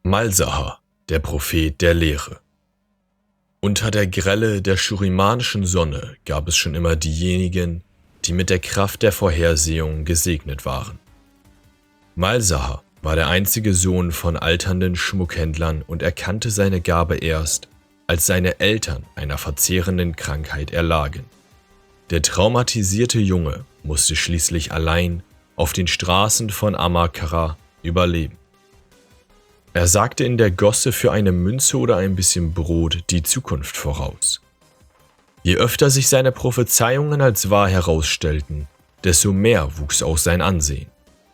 Malzahar, der Prophet der Lehre. Unter der Grelle der schurimanischen Sonne gab es schon immer diejenigen, die mit der Kraft der Vorhersehung gesegnet waren. Malzahar war der einzige Sohn von alternden Schmuckhändlern und erkannte seine Gabe erst, als seine Eltern einer verzehrenden Krankheit erlagen. Der traumatisierte Junge musste schließlich allein auf den Straßen von Amakara überleben. Er sagte in der Gosse für eine Münze oder ein bisschen Brot die Zukunft voraus. Je öfter sich seine Prophezeiungen als wahr herausstellten, desto mehr wuchs auch sein Ansehen.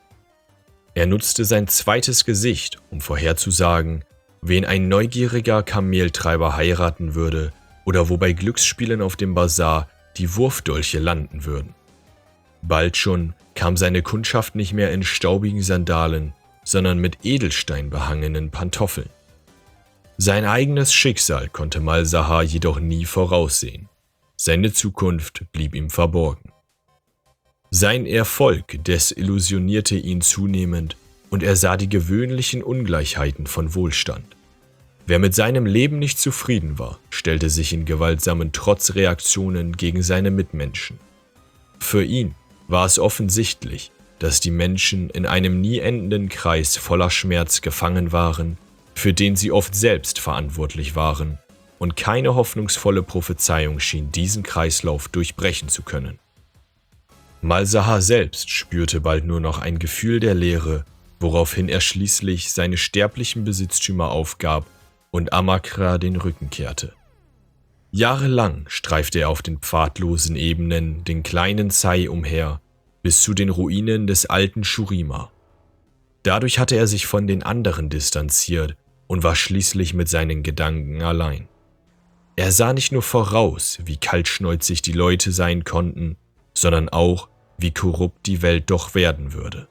Er nutzte sein zweites Gesicht, um vorherzusagen, wen ein neugieriger Kameltreiber heiraten würde oder wo bei Glücksspielen auf dem Bazar die Wurfdolche landen würden. Bald schon kam seine Kundschaft nicht mehr in staubigen Sandalen, sondern mit Edelstein behangenen Pantoffeln. Sein eigenes Schicksal konnte Malzahar jedoch nie voraussehen. Seine Zukunft blieb ihm verborgen. Sein Erfolg desillusionierte ihn zunehmend und er sah die gewöhnlichen Ungleichheiten von Wohlstand. Wer mit seinem Leben nicht zufrieden war, stellte sich in gewaltsamen Trotzreaktionen gegen seine Mitmenschen. Für ihn war es offensichtlich, dass die Menschen in einem nie endenden Kreis voller Schmerz gefangen waren, für den sie oft selbst verantwortlich waren, und keine hoffnungsvolle Prophezeiung schien diesen Kreislauf durchbrechen zu können. Malzahar selbst spürte bald nur noch ein Gefühl der Leere, woraufhin er schließlich seine sterblichen Besitztümer aufgab und Amakra den Rücken kehrte. Jahrelang streifte er auf den pfadlosen Ebenen den kleinen Sai umher, bis zu den Ruinen des alten Shurima. Dadurch hatte er sich von den anderen distanziert und war schließlich mit seinen Gedanken allein. Er sah nicht nur voraus, wie kaltschnäuzig die Leute sein konnten, sondern auch, wie korrupt die Welt doch werden würde.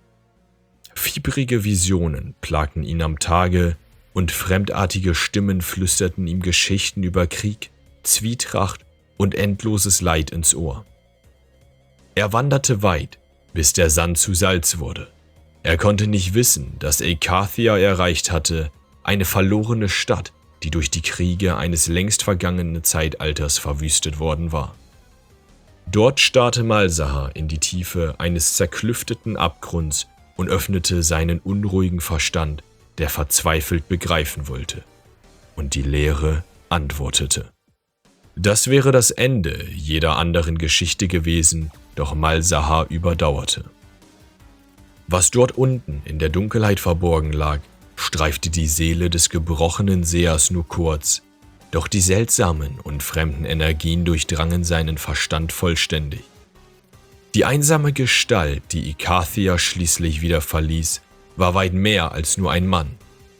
Fiebrige Visionen plagten ihn am Tage und fremdartige Stimmen flüsterten ihm Geschichten über Krieg, Zwietracht und endloses Leid ins Ohr. Er wanderte weit, bis der Sand zu Salz wurde. Er konnte nicht wissen, dass Eikathia erreicht hatte, eine verlorene Stadt, die durch die Kriege eines längst vergangenen Zeitalters verwüstet worden war. Dort starrte Malzahar in die Tiefe eines zerklüfteten Abgrunds und öffnete seinen unruhigen Verstand, der verzweifelt begreifen wollte. Und die Leere antwortete. Das wäre das Ende jeder anderen Geschichte gewesen, doch Malzahar überdauerte. Was dort unten in der Dunkelheit verborgen lag, streifte die Seele des gebrochenen Sehers nur kurz, doch die seltsamen und fremden Energien durchdrangen seinen Verstand vollständig. Die einsame Gestalt, die Eikathia schließlich wieder verließ, war weit mehr als nur ein Mann.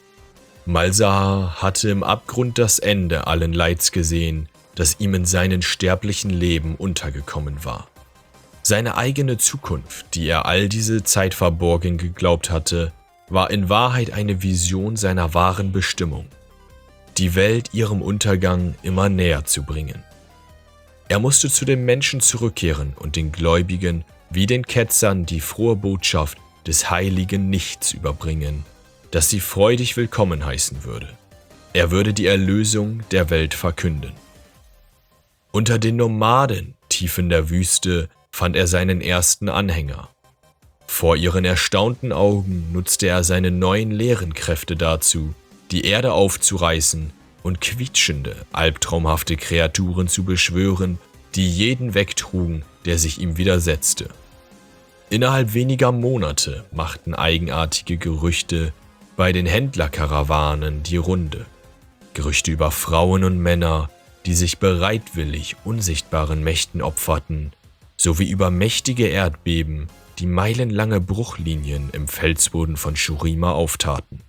Malzahar hatte im Abgrund das Ende allen Leids gesehen, das ihm in seinem sterblichen Leben untergekommen war. Seine eigene Zukunft, die er all diese Zeit verborgen geglaubt hatte, war in Wahrheit eine Vision seiner wahren Bestimmung, die Welt ihrem Untergang immer näher zu bringen. Er musste zu den Menschen zurückkehren und den Gläubigen wie den Ketzern die frohe Botschaft des heiligen Nichts überbringen, das sie freudig willkommen heißen würde. Er würde die Erlösung der Welt verkünden. Unter den Nomaden tief in der Wüste fand er seinen ersten Anhänger. Vor ihren erstaunten Augen nutzte er seine neuen leeren Kräfte dazu, die Erde aufzureißen und quietschende, albtraumhafte Kreaturen zu beschwören, die jeden wegtrugen, der sich ihm widersetzte. Innerhalb weniger Monate machten eigenartige Gerüchte bei den Händlerkarawanen die Runde. Gerüchte über Frauen und Männer, die sich bereitwillig unsichtbaren Mächten opferten, sowie über mächtige Erdbeben, die meilenlange Bruchlinien im Felsboden von Shurima auftaten.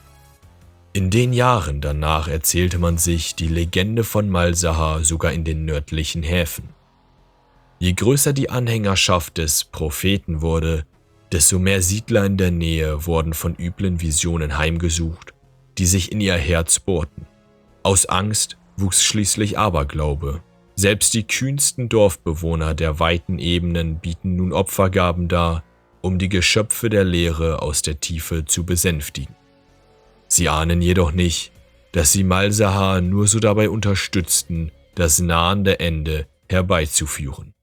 In den Jahren danach erzählte man sich die Legende von Malzahar sogar in den nördlichen Häfen. Je größer die Anhängerschaft des Propheten wurde, desto mehr Siedler in der Nähe wurden von üblen Visionen heimgesucht, die sich in ihr Herz bohrten. Aus Angst wuchs schließlich Aberglaube. Selbst die kühnsten Dorfbewohner der weiten Ebenen bieten nun Opfergaben dar, um die Geschöpfe der Leere aus der Tiefe zu besänftigen. Sie ahnen jedoch nicht, dass sie Malzahar nur so dabei unterstützten, das nahende Ende herbeizuführen.